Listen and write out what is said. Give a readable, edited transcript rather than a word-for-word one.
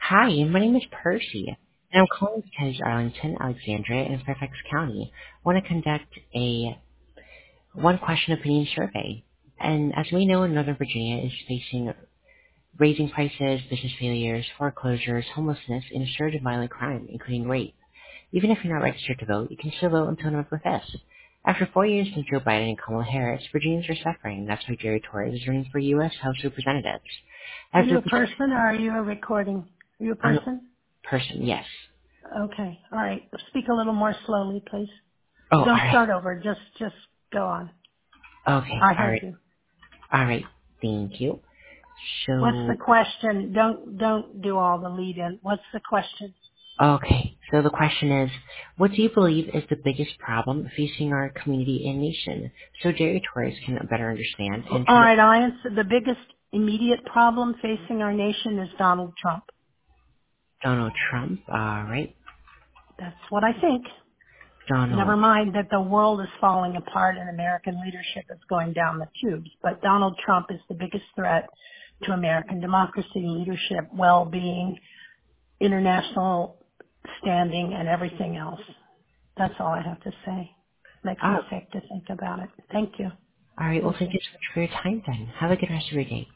Hi, my name is Percy, and I'm calling because Arlington, Alexandria, and Fairfax County want to conduct a one-question opinion survey. And as we know, Northern Virginia is facing raising prices, business failures, foreclosures, homelessness, and a surge of violent crime, including rape. Even if you're not registered to vote, you can still vote until November 5th. After 4 years since Joe Biden and Kamala Harris, Virginians are suffering. That's why Jerry Torres is running for U.S. House of Representatives. Are As a you a person or are you a recording? Are you a I'm a person? person, yes. Okay. All right. Speak a little more slowly, please. Oh, all Don't right. start over. Just go on. Okay, I all heard right. you. All right. Thank you. What's the So, question? Don't do all the lead in. What's the question? okay. So the question is, what do you believe is the biggest problem facing our community and nation? So Jerry Torres can better understand All and try to, right. I'll answer. The biggest immediate problem facing our nation is Donald Trump. Donald Trump. All right. That's what I think. Never Donald. mind that the world is falling apart and American leadership is going down the tubes. But Donald Trump is the biggest threat to American democracy, leadership, well-being, international standing, and everything else. That's all I have to say. Makes me Oh, sick to think about it. Thank you. all right. Well, Thank thank you. you so much for your time then. Have a good rest of your day.